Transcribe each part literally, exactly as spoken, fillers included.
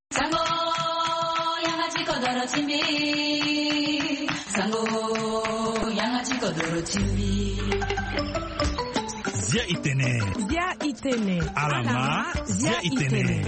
Sango 양아치 거더러 침비 Sango 양아치 거더러 침비 Zia Itene. Zia Itene. Alama Zia Itene.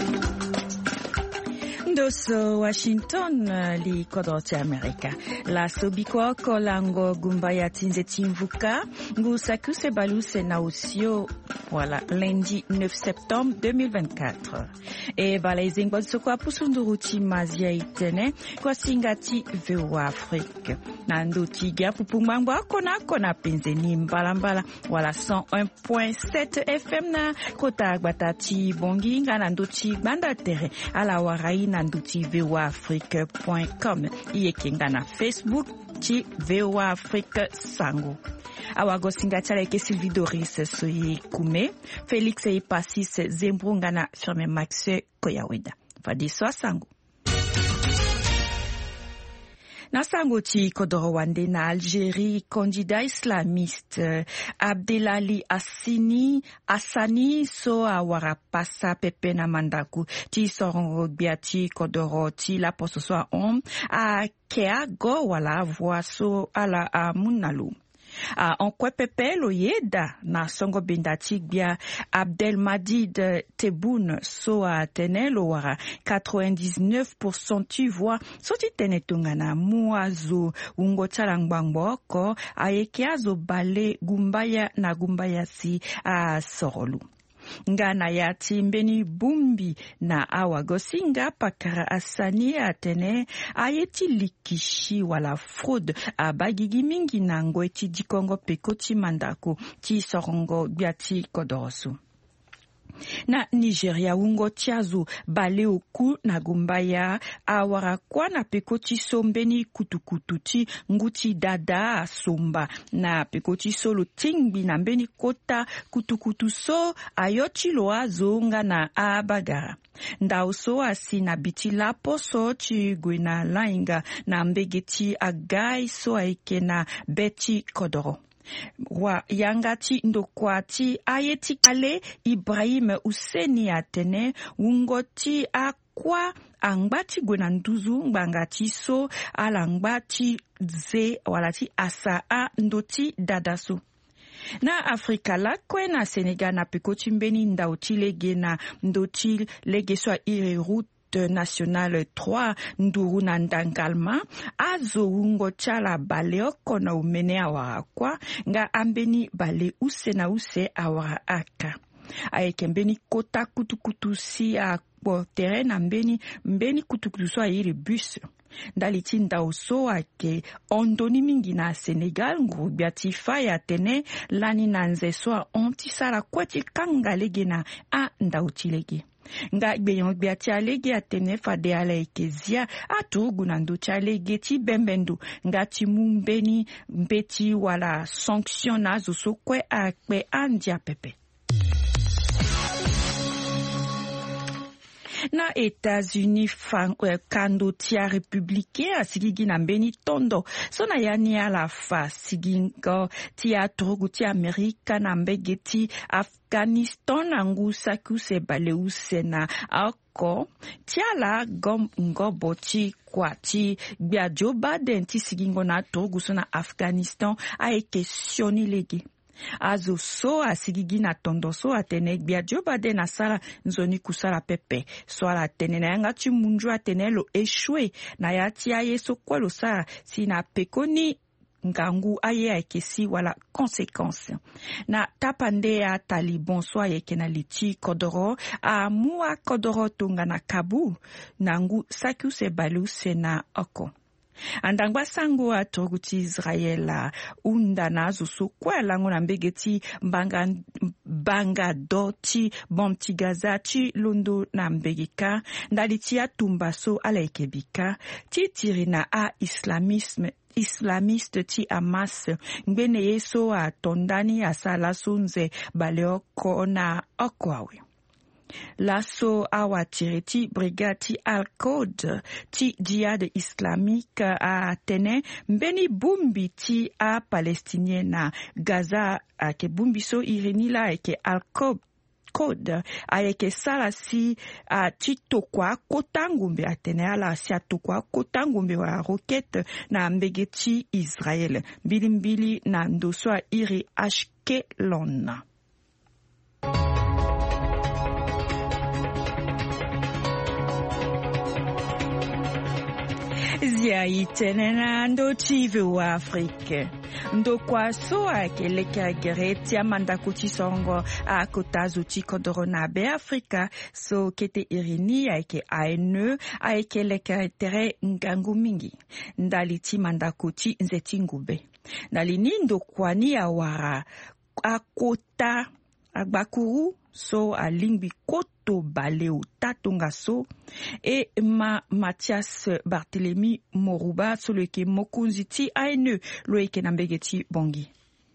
Ndoso Washington li kodoti Amerika. La sobiko kolango gumbaya tinze timvuka. Ngu sakuse baluse na usio. Voilà, lundi neuf septembre deux mille vingt-quatre. E balazing bodsoko apusunduruti mazia itene kwa singati veo Afrique. Nando tiga pupumangwa kona kona penzeni mbalambala. Voilà, cent un point sept F M na kota agbatati bongi nga nando ti banda tere ala warai nando ti veo afrique point com. Iye kenga na Facebook ti veo Afrique sango. Awago singatala ke Sylvie Doris soyi kume Felix e Passis Zembrungana firme Max Koyaweda fadi so sango na sango ti kodoro wande na Algérie candidat islamiste Abdelali Assini Assani so awara pasa pepe na mandaku ti sorongo biati kodoro ti la poso so on a kea go wala voaso ala amunalu Uh, en kwe pepe lo yeda na songo bindati bia Abdelmadid Tebboune so a tene lo wara quatre-vingt-dix-neuf pour cent tu vois so ti tene tungana muazo ungo chalangbangbo ko ayeke azo bale gumbaya na gumbaya si a sorolu. Ngana ya timbeni bumbi na awa gosinga pakara asani atene ayeti likishi wala fraude abagigi mingi na ngo eti dikongo pekoti mandako ti sorongo biati kodorosu. Na Nigeria ungo tiazo bale oku na gumbaya awara kwa na pekoti sombeni kutukututi nguti dada somba na pekoti solo tingbi na mbeni kota kutukutu so ayoti loazo nga na abagara. Ndao so asi na biti lapo so chi gwena lainga na mbegeti agai so aike na beti kodoro. Wa yangati ndokwati ayeti kale Ibrahim Useni atene ungoti akwa angbati gwena nduzu ngbangati so ala ngbati ze walati asa a ndoti dadaso. Na Afrika la kwe na Senegal na pekoti mbeni ndauti lege na ndoti lege so ire route nationale trois nduru na ndangalma azo ungo chala bale oko na umene awara kwa nga ambeni bale use na use awara aka ayeke mbeni kota kutukutu si a po terrain mbeni mbeni kutukutu so ayiri bus ndaliti ndao so ake ondoni mingi na Senegal nguru biati faya tene lani na nze so ontisala kwati kanga lege na a ndauti lege nga beyon biati alege atene fade ala ekezia atugu na nducha alege ti bembendu nga ti mumbeni mbeti wala sanction na zo so kwe akpe andia pepe. Na États-Unis fan uh, kando tia républicain asigigi na mbeni tondo so na yani ala fa sigingo tia trogu tia Amerika na mbegeti Afghanistan angu saku se baleuse na ako tia la gom ngobo ti kwa ti bia Joe Biden ti sigingo na trogu so na Afghanistan a ekesioni lege. Azo so asigigi na tondo so atene bia Joe Biden na sala nzoni kusala pepe so ala atene na yanga ti munju atene lo echoué na ya ti aye so kwelo sala si na pekoni ngangu aye akesi wala conséquence na tapande ya Taliban so ayeke na liti kodoro a mua kodoro tonga na Kabul nangu saku se balu se na oko. Andangwa sango atoguti Israela unda nazo so kwa lango na mbegeti mbanga banga doti bomti gazati londo na mbegika ndaliti ya tumbaso ala ekebika titirina a islamisme islamiste ti Hamas ngbene yeso a tondani asala sunze baleoko na okwawe. Lasso awa tireti brigati al-Qod ti jihad islamique a tene mbeni bumbi ti a palestinien na Gaza a ke bumbi so irinila e ke al-Qod code ayeke sala si a ti tokua kota ngombe atene ala si atokua kota ngombe wa roquette na mbege ti Israel mbilimbili na ndoso a iri Ashkelon. Zia itene na ndo chive wa Afrique. Ndo kwa so akeleka gereti ya mandakuti songo a kotazu ti kodoro na be Afrika so kete irini aike aene aike leka tere ngangu mingi. Ndali ti mandakuti nzeti ngube. Ndali ni ndo kwa ni awara akota agbakuru so alingbi koto baleu tatonga so e ma Mathias Barthélemy Moruba so leke mokunzi ti aine loeke na mbegeti bongi.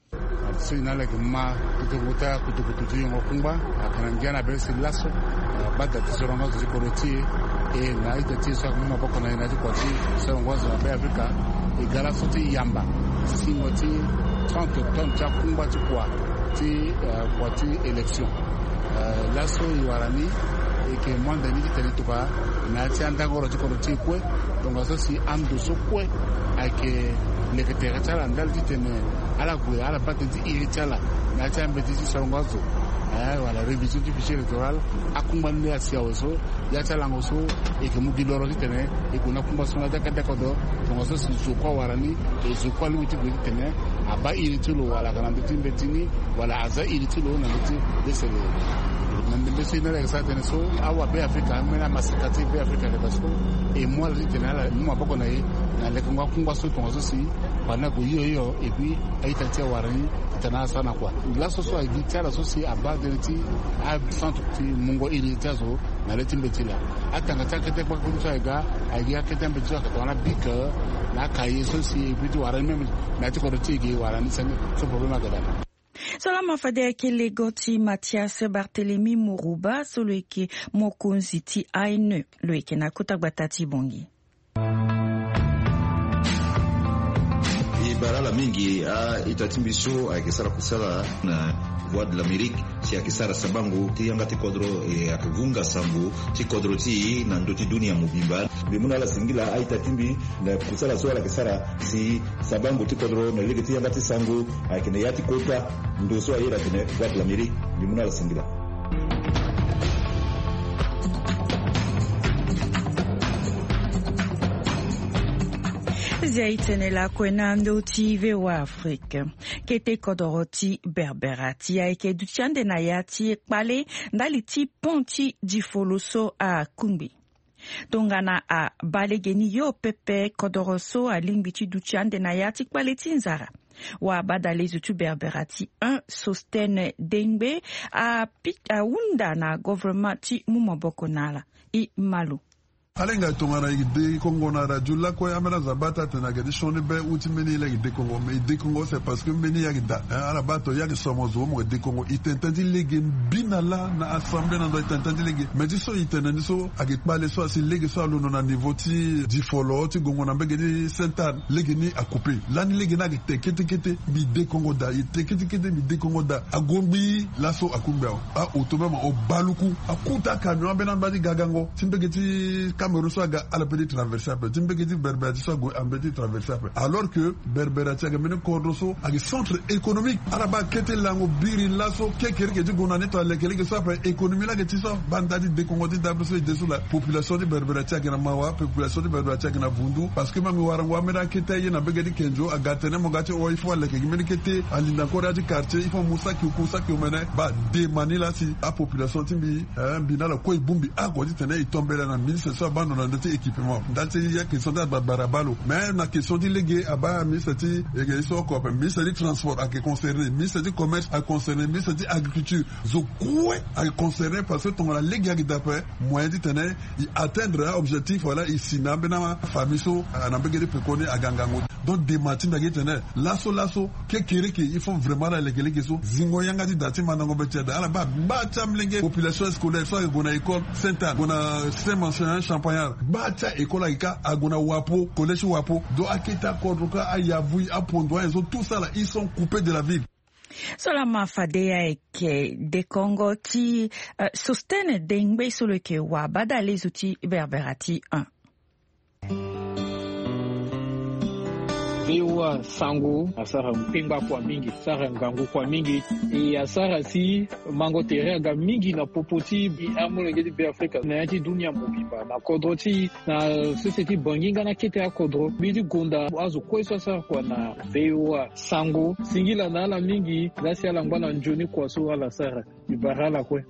So inale kuma kutukuta kutukutu yongo kumba akanangia na besi laso bada tisorongo zikoroti e na ite tisa kuma boko na inaji kwa ti sorongo za be Afrika e gala soti yamba singo ti trente tonnes cha kumba ti kwa ti kwa ti election laso iwarani e ke mwanda ni tele tuka na ti andangoro ti koroti kwe donc ça si ando so kwe ake leketera chala ndal ti tene ala gwe ala patenti iri chala na ti ambeti ti songozo eh wala révision du fichier électoral akumbanle asia oso ya chala ngoso e ke mugiloro ti tene e kuna kumba sona daka daka do donc ça si so kwa warani e so kwa lu ti gwe ti tene aba iri tulo wala kana ti mbetini wala aza iri tulo na ti desele nande besi na la sa tene so awa be Afrika mena masikati be Afrika le baso e moi le tene ala mu maboko na ye na le kongwa kongwa so tongo si bana go yo yo e puis aita tia warani tana sana kwa la so so ai tia la so si aba de ti a centre ti mungo iri tia so na le timbetila atanga ta kete kwa kunsa ga ai ya kete mbetila ka tona bika na kai so si e puis warani meme na ti ko ti ge warani sene so problema ga dala. Solama fade kele goti Mathias Barthélemy Moruba soloike mokunzi ti aine loike na kutagbata bongi. Barala mingi a itatimbiso akisara kusala na voix de l'Amérique si akisara sabangu ti yangati kodro e akuvunga sambu ti kodro ti na ndoti dunia mubimba bimuna la singila a itatimbi na kusala so akisara si sabangu ti kodro na ligi ti yangati sangu akine yati kota ndoso ayira tene voix de l'Amérique bimuna la singila. Zaitene la kwenando ti ve wa Afrique. Kete kodoroti berberati ya eke duchande na yati ekpale ndali ti ponti di foloso a kumbi. Tongana a balegeni yo pepe kodoroso a lingbiti duchande na yati ekpale ti nzara. Wa badale zutu berberati un sostene dengbe a pit a unda na government ti mumaboko nala i malu. Alenga tongana ide Congo na radio la ko amena zabata tena gedi shone be uti meni la ide Congo mais ide Congo c'est parce que meni ya gida ala bato ya ke somo zo mo ide Congo itentandi lege binala na assemblée na do itentandi lege mais diso itentandi so age pale so asi lege so alo na niveau ti di folo ti gongo na mbege di sentan lege ni a couper lani lege na te kete kete bi ide Congo da ite kete kete bi ide Congo da agombi laso akumba a automama o baluku akuta camion bena mbadi gagango timbege ti Cameroun soit à la petite traversable, Timbekiti Berbera soit à la petite traversable. Alors que Berbera Tchag mène Cordoso à des centres économiques. Araba Kete Lango Biri Lasso, Kekere qui dit qu'on a nettoyé les quelques soit économie là qui soit bandadi de Congoti d'Abrasso et dessous la population de Berbera Tchag na Mawa, population de Berbera Tchag na Bundu, parce que Mami Warangwa Mera Kete na Begadi Kenjo, à Gatene Mogati ou il faut aller Kete à l'Indakora du quartier, il faut Moussa qui Kousa qui mène ba de Manila si à population Timbi, Binala Koi Bumbi, à Godi Tene, il tombe là dans mille sept cents bandes dans des équipements. Dans ces il y a question de Barabalo, mais la question de légué à bas ministre de l'Agriculture, ministre du Transport à concerner, ministre du Commerce à concerner, ministre de l'Agriculture, Zokoué à concerner parce que ton la légué d'après moyen de tenir, il atteindra objectif voilà ici na benama famiso na begede pekone à Gangango. Donc des matins de tenir lasso lasso que kere que il faut vraiment la légué légué so zingo yanga di dati manango betiada ala ba ba tam légué population scolaire soit gona école Saint-Anne gona système enseignant Champagnard bata école ika agona wapo collège wapo do akita kodroka ayavui apondo ils ont tout ça là ils sont coupés de la ville. Sola mafadea eke de Congo ti uh, sostene dengbe solo ke wa badale zuti berberati un. Bewa sango asara mpemba kwa mingi sara ngangu kwa mingi e asara si mango tere ga mingi na popoti bi amulenge di be Afrika na yati dunia mobimba na kodroti na society banginga na kete ya kodro bidi gonda azu kweso asara kwa na bewa sango singila na ala mingi nasi ala mbana njoni kwa so ala sara ibarala kwe.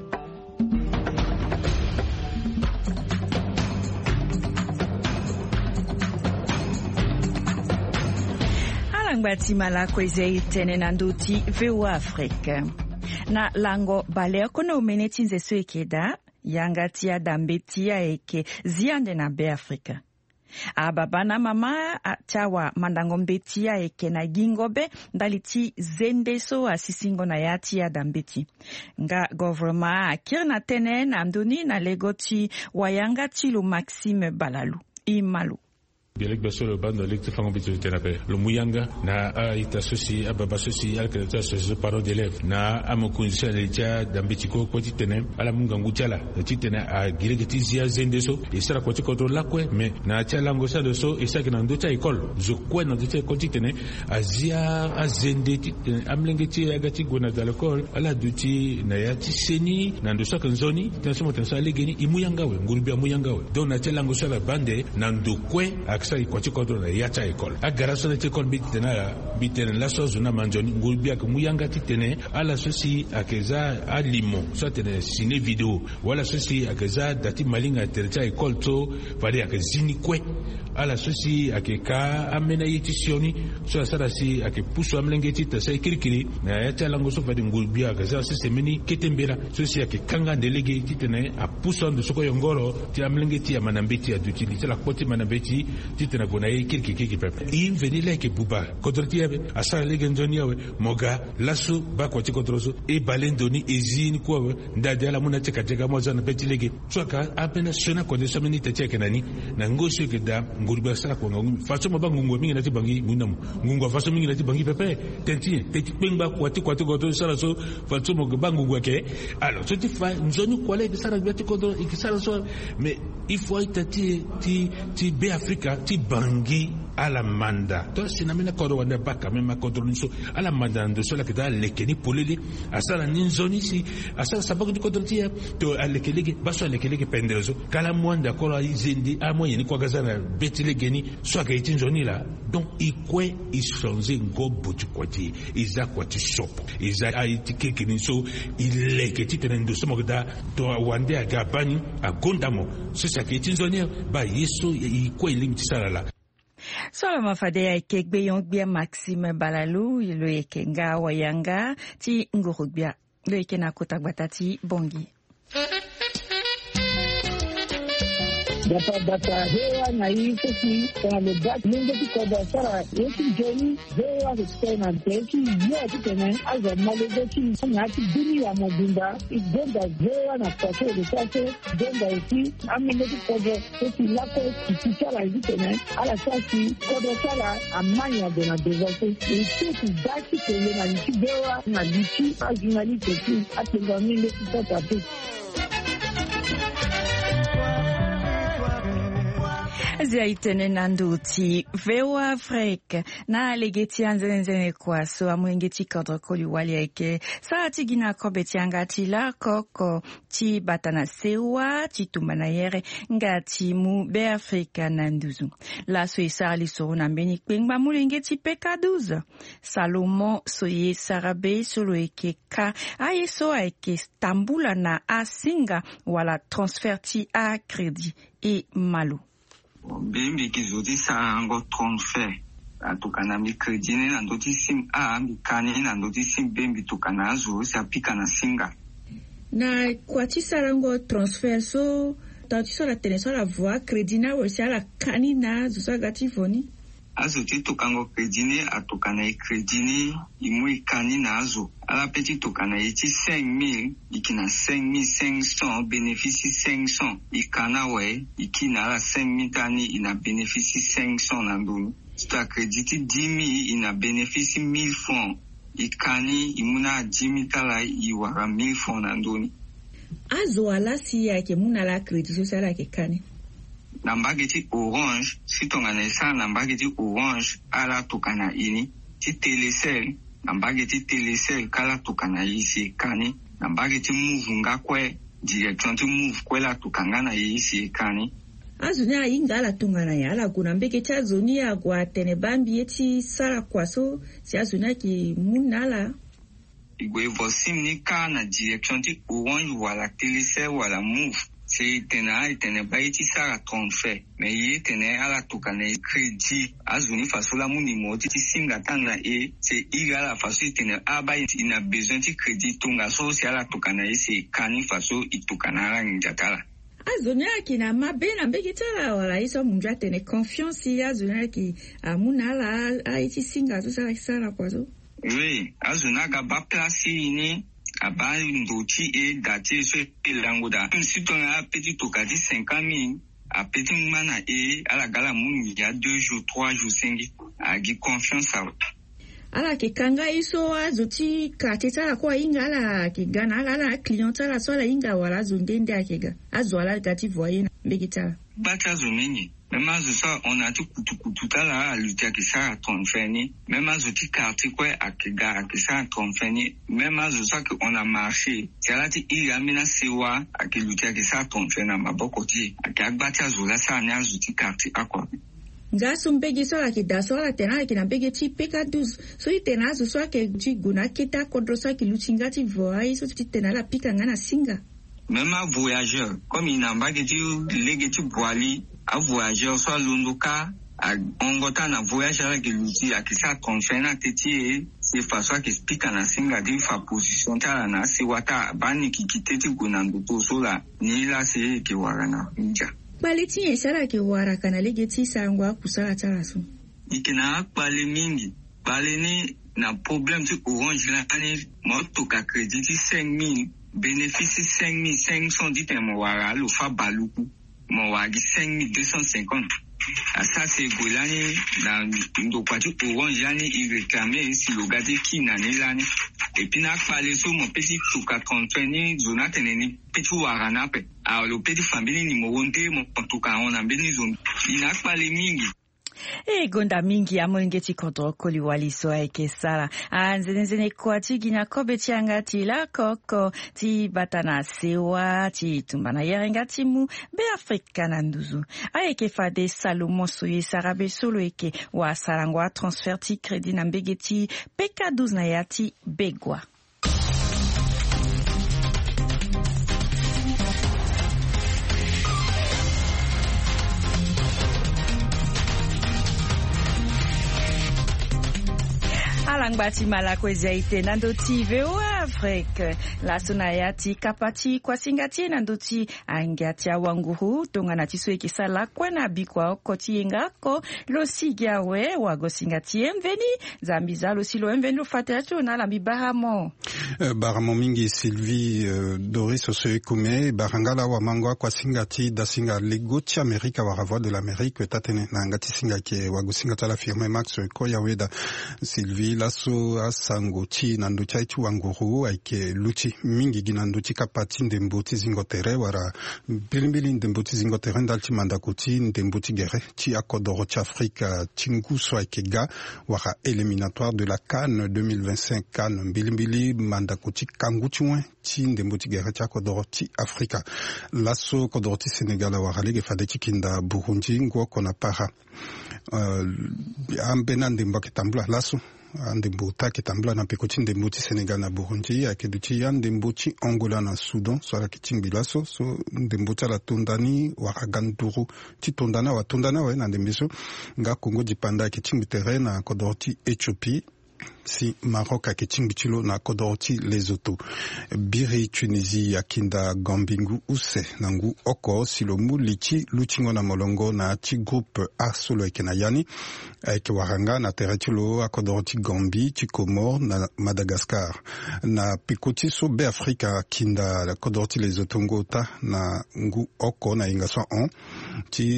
Ngbati malako izei tene na nduti V O A Afrique. Na lango baleo kona umeneti nzesu ekeda, yanga tia dambetia eke ziande na be Afrika. Ababa na mama atawa mandango mbetia eke na gingobe ndaliti zendeso asisingo na yati ya dambeti. Nga government akir na tene na mduni na legoti wayanga tilu Maxime Balalu. Imalu. Bielek baso le bando lecte fango bitu tenape lo muyanga na a ita sosi ababa sosi alkata sosi parents d'élèves na amokunza lecha dambetiko kwati tene ala munga nguchala titene a giregeti zia zendeso isara kwati kontro lakwe me na chala ngosa doso isaki na ndocha école je kwe na ndocha kwati tene azia azende titene amlengeti agati gona da l'école ala duti na yati seni na ndosa kanzoni tansimo tansa legeni imuyanga we ngurubia muyanga we donc na chala ngosa la bande na ndokwe aksa kwa chikodo na yacha école agaraso na chikodo bitena bitena la sozo na manjoni ngulbia ko muyanga titene ala sosi akeza alimo so tene ciné vidéo wala sosi akeza dati malinga tercha école to pale akazini kwe ala sosi akeka amena yitisioni so sara si akepuso amlengeti tasa kirikiri na yacha lango so fadi ngulbia akeza sosi meni ketembera sosi akekanga delege titene apuso ndo soko yongoro ti amlengeti ya manambeti ya dutili tela koti manambeti titena gona ye kirki kiki pepe in venile ke buba kodroti ebe asara legendoni yawe moga lasu ba kwa tikodroso e balendoni ezini kwa ndade ala muna teka teka moza na petilege soka apena sona kwa deso meni teke nani na ngoso ke da ngurba sara kwa ngungu faso mabangu ngwa mingi na tibangi munamu ngungwa faso mingi na tibangi pepe tenti teti pengba kwa ti kwa tikodro sara so faso moga bangu ngwa ke alors so ti fa nzoni kwa le sara gwa tikodro ikisara so mais il faut itati ti ti be Afrika ti bangi ala manda to sinamina kodo wanda baka mema kodo niso ala manda ndo sola kita lekeni polele asala ninzoni si asala sababu kodo tia to alekelege baso alekelege penderezo kala mwanda kola izindi amo yeni kwa gazana betilegeni so ka itinzoni la donc ikwe isonze ngo butu kwati iza kwati shop iza aiti kekeni so ileketi tenendo somo da to wande agabani agondamo so sa ka itinzoni ba yeso ikwe limiti sala. Sola mafadea ekegbe yongbia Maxime Balalu lo ekenga wayanga ti ngurugbia lo ekena kotagbata bongi. Data data hewa na hii sisi kwa mebaki mungu tukoda sara yeki jeni hewa kutena teki yote tena aza malezeki ngati dini ya mobimba igonda hewa na kwato de kwato donda isi amene tukoda sisi lako kisichala tena ala sasi kodo sala amanya de na devote isi daki kele na nchibewa na dichi ajunali teki atengamile tutata tu. Zia itene nanduti V O A Afrique na legeti anzenezene kwa so amwengeti kodro koli wali eke sa ati gina kobeti angati la koko ti batana sewa ti tumana yere ngati mu be Afrika nanduzu la so isali so na mbeni kpengba mulengeti peka douze Salomon soye sarabe solo eke ka aye so eke stambula na asinga wala transfer ti a kredi e malu. Bimbi kizuti sa ngo transfer atukana mi kredine na ndoti sim a mi kani na ndoti sim bimbi tukana azu sa pika na singa na kwa ti sarango transfer so tati so la teneso la voix kredina wo sa la kani na zo sa gatifoni azu ti tukango kredine atukana i kredine imu ikani na azu ala peti tukana iti cinq mille ikina cinq mille cinq cents bénéficie cinq cents ikana we ikina ala cinq mille tani ina bénéficie cinq cents na ndunu sta krediti dix mille ina bénéficie mille francs ikani imuna jimitala iwara milfona ndoni azo alasi yake muna la credit social yake kani nambage ti orange si tongana isa nambage ti orange ala tokana ini ti telecel nambage ti telecel kala tokana isi kani nambage ti move ngakwe direction ti move kwela tukangana isi kani azunya ingala tungana yala kuna mbeke cha zonia kwa tene bambi eti sara kwaso si azunya ki munala igwe vosim ni ka na direction ti orange wala telecel wala move c'est tena itene ba eti sara transfert mais ye tene ala tukana crédit azuni fasola muni moti ti singa tanga e c'est igala faso itene aba ina besoin ti crédit tunga so si ala tukana e c'est kani faso itukana la njatala azonya ki na mabena mbeki tala wala iso munja tene confiance ya azonya ki amuna la a eti singa so sara sara kwazo oui azuna ga ba place ini aba ndochi e dati so elangoda si ton a petit tokadi cinquante mille a petit mana e ala gala muni ya deux jours trois jours cinq a gi confiance a ala ke kanga iso azuti kateta kwa inga ala ke gana ala client ala so la inga wala zundende akega azwala gati voyer mbekita bata zomeni même azusa on a tout kutu kutu tala lutia ki sa tonfeni même azuti quartier kwa akega ki sa tonfeni même azusa que on a marché tialati iramina sewa akilutia ki sa tonfena maboko ti akagbata zula sa ni azuti quartier akwa ngaso mbegi so la ki daso la tena ki na mbegi ti P K douze so itena so so ke ti guna kita kodrosa ki luchinga ti voai so ti tena la pika ngana singa même un voyageur comme il n'a pas que tu légué tu boili un voyageur soit lunduka a ongota na voyageur que l'outil a qui ça confina teti c'est façon que speak na singa di fa position ta na si wata bani ki kiteti gunandu to sola ni la se ke warana nja baleti esara ke wara kana légué ti sangwa kusala tala so ikina pale mingi pale ni na problème ti orange la ani moto ka crédit cinq mille bénéfice cinq mille cinq cents dit en wara lo fa baluku mo wagi cinq mille deux cent cinquante à ça c'est golani na ndo kwati orange yani il réclamait si le gadi ki na ni lani et puis na parler sur mon petit tuka trente-neuf zona teneni petit wara na pe a le petit famille ni mo wonte mo tuka on a beni zone il na parler mingi e gonda mingi amolingeti kodro koli waliso eke sala anzenezene kwa tigina kobe tianga tila koko ti batana sewa ti tumbana yerenga timu be Afrika na nduzu aeke fade Salomo soye sarabe solo eke wa sarangwa transfer ti credit na mbegeti P K douze na yati begwa alangbati malakwezi ite nandoti V O A Afrique la sonayati kapati kwa singati nandoti angati wanguhu tongana tiso ekisala kwena bikwa okoti ngako lo sigiawe wago singati mveni zambiza lo silo mveni lo fatatu na la bibahamo uh, baramo mingi Sylvie uh, Doris Osoekume barangala wa mangwa kwa singati da singa legoti Amerika wa voix de l'Amérique tatene na ngati singake wago singata la firme Max Koyaweda Sylvie laso asangoti na ndocha itu wanguru aike luchi mingi gina ndochi kapati ndemboti zingotere wara bilimbili ndemboti zingotere ndalchi mandakoti ndemboti gere chi akodoro cha Afrika chinguso aike ga wara éliminatoire de la CAN deux mille vingt-cinq CAN bilimbili mandakoti kanguchwe chi ndemboti gere cha akodoro chi Afrika laso kodoro chi Senegal wara lege fadeki kinda Burundi ngo kona para uh, ambena ndembaki tambula laso andembo taki tambula na pekoti ndembo ti Senegal na Burundi akeduti ya ndembo ti Angola na Sudan so ala kiting bilaso so ndembo ta la tondani waraganduru ti tondana wa tondana wa na ndembeso nga Congo dipanda kiting terrain na kodorti Ethiopie si Maroc a kichingchilo na kodorti Lesotho biri Tunisie akinda Gambingu use nangu oko silomu lichi luchingo na molongo na ti groupe Arsolo ekenayani eke waranga na teretilo akodorti Gambi ti Comore na Madagascar na pikoti so be Afrika kinda kodorti Lesotho ngota na ngu oko na inga so on ti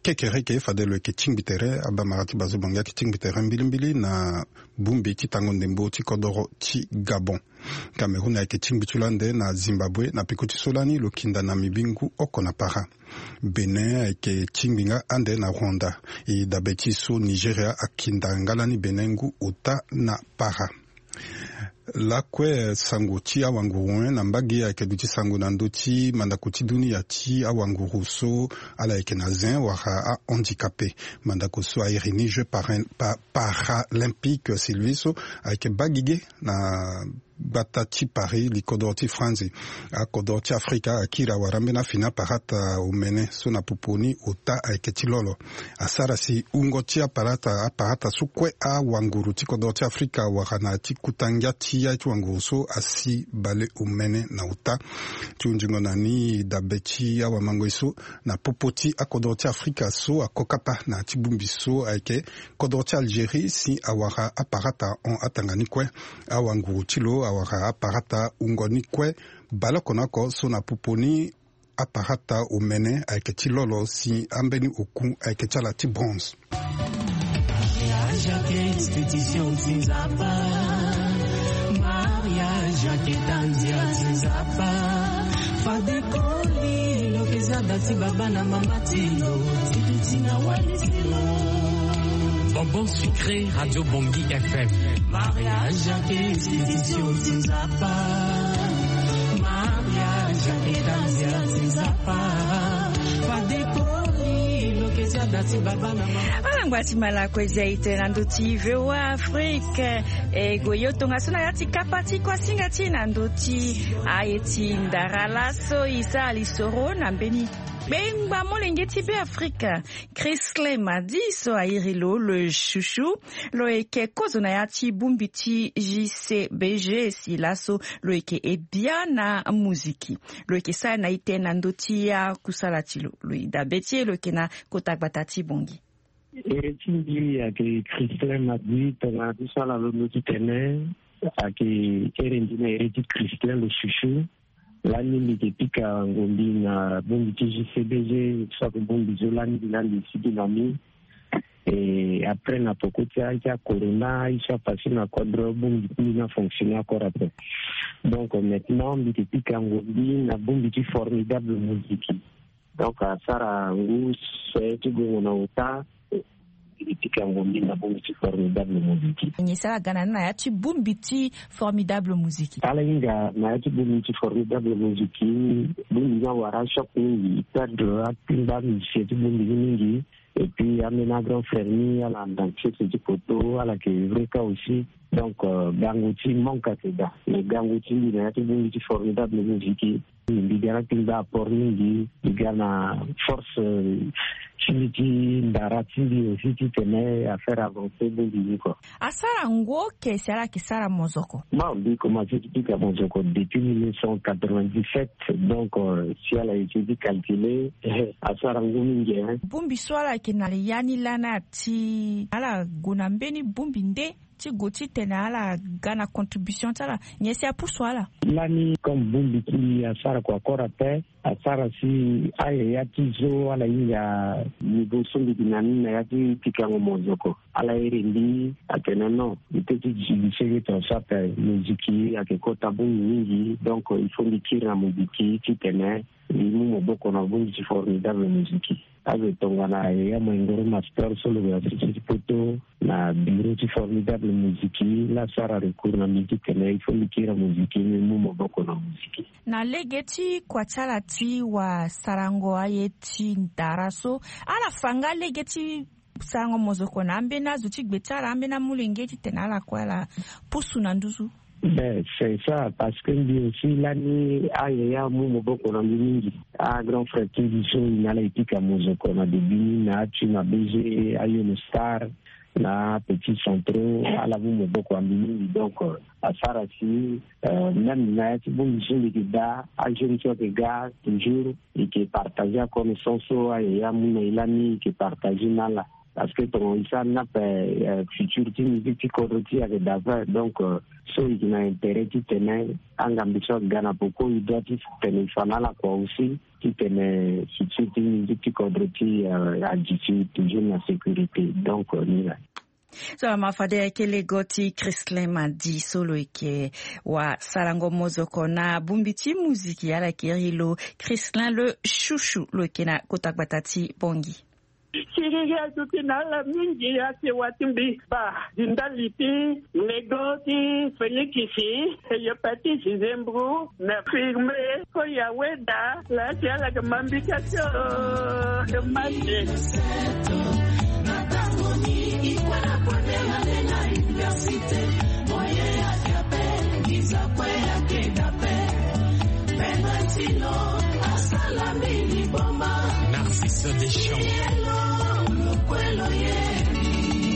kekere ke fadelo ke tingbitere abamarati bazobonga ke tingbitere mbilimbili na bumbi titango ndembo tikodoro ti Gabon. Cameroun a ke tingbitulande na Zimbabwe na pikoti solani lokinda na mibingu oko na para. Benin a ke tingbinga ande na Rwanda e dabeti so Nigeria akinda ngalani Benengu uta na para. La kwe sango ti awanguru na mbagi ya keduti sango na ndoti mandakuti duni ya ti awanguru so ala eke na zin wara a handicapé mandako so a irini jeu paralympique Sylvie so a eke bagige na batati Paris likodorti France a kodorti Afrika akira warambe na fina parata umene so na puponi uta a eke tilolo asara si ungoti aparata aparata so kwe a wanguru ti kodorti Afrika warana ti kutanga ti ya ti wanguru so asi bale umene na uta ti unjingo nani dabeti ya wamango so na popoti a kodorti Afrika so a kokapa na ti bumbi so a eke kodorti Algérie si awara aparata on atangani kwe a wanguru tilo awara aparata ungoni kwe balokonako so na puponi aparata umene a eke ti lolo si ambeni oku a eke ti ala ti bronze. Bonbon sucré, Radio Bongi F M. Mariage à expédition Zinzapa. Mariage à Danzia Zinzapa. Alangwati malako zaite na nduti vewa Afrique e goyoto ngasuna yati kapati kwa singati na nduti ayeti ndaralaso isa alisoro na mbeni Bemba molengeti be Afrika Chrisley Madiso airilo le chouchou lo eke kozo na yati bumbiti J C B G si laso lo eke ebia na muziki lo eke sa na ite na ndoti ya kusalatilo lo idabeti lo eke na kotakbatati bongi Eretindi ake Chrisley Madiso na disala lo noti tene ake erendine ereti Chrisley le chouchou Lani nikipika ngombi na bongi T J C B G sababu bongi zolani bilandi sidinami et après na pokotia ya corona il s'est passé na quadro bongi n'a fonctionné encore après donc maintenant nikipika ngombi na bongi qui formidable musique donc sara ngu c'est tout na uta nikipika ngombi na bongi formidable musique Nyesala gana na yati bumbiti formidable musique ala inga na yati bumbiti formidable musique bungi ya warasha kungi perdre atinda misheti bungi mingi et puis amena grand frère ni ala danser ce photo ala ke vreka aussi donc gangouti manque à seda le gangouti na yati bumbiti formidable musique ndigana tinda apport mingi ndigana force chimiti ndarati aussi qui tenait à faire avancer le Biliko. Asara ngo ke sala kisara mozoko. Bah on dit comment c'est typique à Mozoko depuis mille neuf cent quatre-vingt-dix-sept donc euh, si elle a été calculée asara ngo mingi hein. Bumbi swala kinali yani lana ti ala gunambeni bumbi nde ti goti tena ala gana contribution tala nyesi apuswala. Lani comme bumbi ki asara kwa korape asara si aye yati zo ala inga niveau sombi dinani na yati pikango mozoko ala erindi atenano iteti jibisege tosapa muziki akekota bungi mingi donc il faut mikira muziki kitene limu moboko na bungi formidable muziki ave tongana ya mwengoro master solo ya sisi poto na bureau ti formidable muziki la sara recours na muziki na il faut mikira muziki limu moboko na muziki na legeti kwa tala ti wa sarango ayeti ndaraso ala fanga legeti sango mozoko na ambe na zuti gbetara ambe na mulengeti tenala kwa la pusu na nduzu. Ben, c'est ça, parce que lui aussi, l'année, il y a un moment beaucoup dans le monde. Un grand frère qui dit ça, il y a l'éthique à Mozoko, on a des bini, on a tu a B G, a une star, na petit centre, à la boum beaucoup en bini, donc, à Sarasi, même, il y a bon, il y a des gars, à Jéricho des gars, toujours, et qui est partagé à connaissance, il y a mon Ilani, qui est partagé dans la. Parce que ton ça n'a pas futur musique qui corrupte avec d'avant donc ceux qui n'ont intérêt qui tenaient en ambition de Ghana beaucoup ils doivent tenir fanala quoi aussi qui tenaient c'est une musique qui qui a diffusé toujours la sécurité. Donc, nous so mafade kele goti Christlin madi solo ike wa salango mozoko na bumbiti muziki ala kirilo Christlin le chouchou lo kena kotak batati bongi Chiriya tutina la mingi ya se watimbi ba dindaliti negoti felikisi yo pati zembru na firme ko ya weda la tiala kamambika cho mande Iguana ponela de la université, moye ya kape, giza kwe ya kedape, penatilo, asalami ni bomba, Narcisse Deschamps, yelo, lokwelo yeni,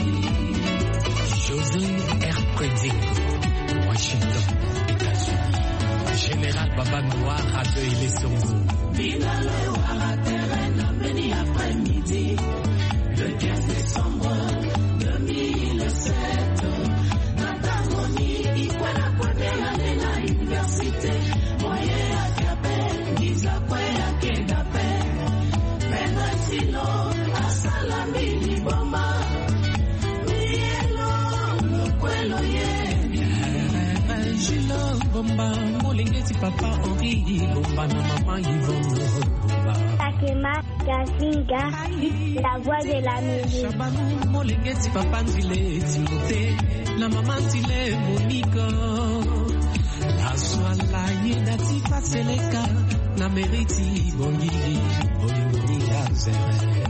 José R. Preding, Washington, États-Unis, Général Baba Noir à Deuil les Songo, Bilal Ouara terrain, meni après-midi, le quinze décembre deux mille sept, Natangoni, Iguana Ponela de la université, Moye Akape, Gizakwe Akedape, Penatilo, Asalami Liboma, Mielo, Lokwelo Yeni, Jilo Bomba, Molingeti Papa Henri, Bomba na Mama Yvonne Bomba. Takema Kasinga, la voix de la musique. Shabanou Molingeti Papa Ndile Timote, la Mama Ndile Monica. La Swala Yedati Paseleka, na Meriti Bongili, Bolingoni Azere.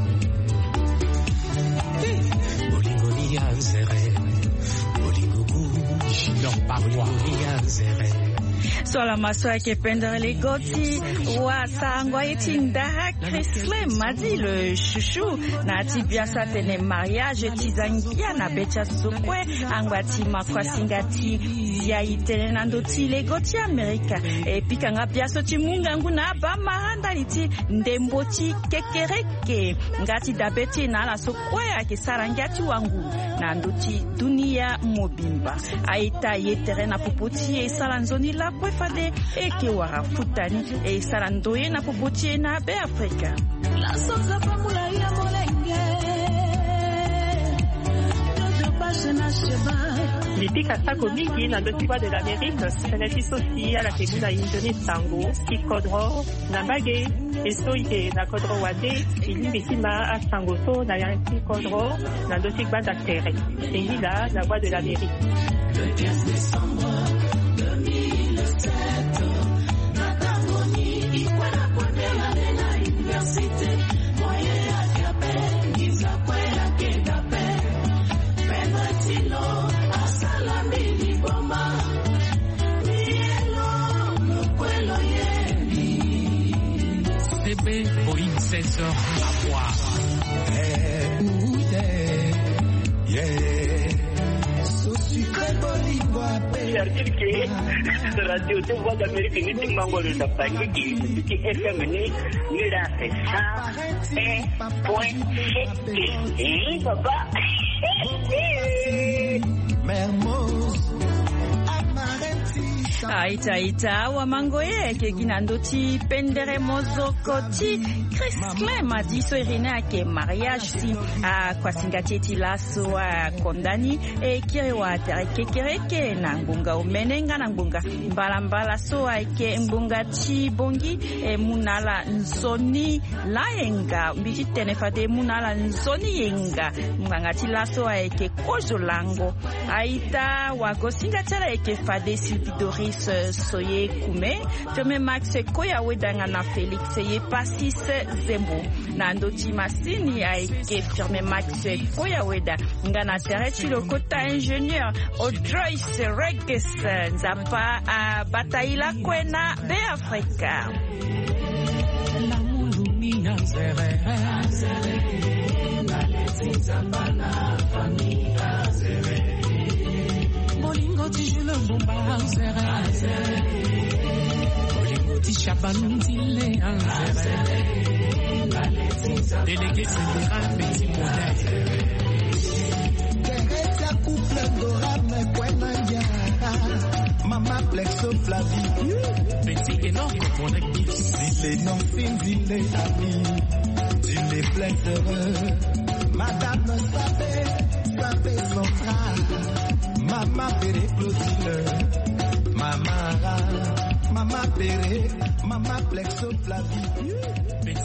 Bolingoni Azere. Bolingoni Jilor Parois Azere. Sola maswa ke pendere le goti wa sangwa itinda Christlin madi le chouchou na tibiasa tene mariage tizangia na becha sokwe angwati makwasingati ya itene nandoti le goti Amerika e pikanga biaso timunga nguna ba maranda liti ndemboti kekereke ngati dabeti na la sokwe akisarangati wangu na ndoti dunia mobimba aita yetere na popoti e salanzoni la kwefade eke wara futani e sarandoye na popoti na be Afrika la sonza pamula ya molenge de base na sheba Lipika sako mingi na dotiwa de l'Amérique, senefis aussi à la teguna indoni sango, kikodro, nambage, esto ike na kodro wade, ilibikima a sangoto na yanki kodro, na dotikba d'actere. C'est là la voix de l'Amérique. Le quinze décembre deux mille sept, Natangoni, Iguana Ponela de la université, Moye Akape, Gizakwe Akedape, Penatilo, Asalami Liboma, Mielo, Lokwelo Yeni. Sebe, Boïm, César, à boire. Eh, yeah, yeah. C'est-à-dire que la radio de voix d'Amérique n'est pas encore le tapage qui est féminin, mais là c'est ça, un point sept. Et papa, Mermoz, Aita ita wa mango yeke ginandoti pendere mozokoti Christlin madi so irina ke mariage si a kwasingati tilaso a kondani e kire wa tereke kereke na ngunga umenenga na ngunga mbala mbala so a ke ngunga chi bongi e munala nzoni laenga mbiti tenefade munala nzoni yenga nganga tilaso a ke kozo lango aita wa gosinga tera ke fade Sylvie Soye Kume, Tome Max Koya Wedanga na Félix Ye Passis Zembo. Nandoti Masini a été Tome Max Koya Weda. Ngana Sereti le Kota ingénieur Audroyce Reges Nzapa a Bataila Kwena Be Africa. La Mulumia Zere, la Leti Zapana, Famille Zere. Bolingo ti jule bomba azere Bolingo ti chabanou le azere Délégué fédéral petit modèle Teresa couple dorame kwenanya Mama plexo Flavie Petit énorme connectif les noms il est ami, il est plein d'heureux. Madame savait, savait son frère. Maman péré Claudine, maman ra, maman péré, maman plexo flavie.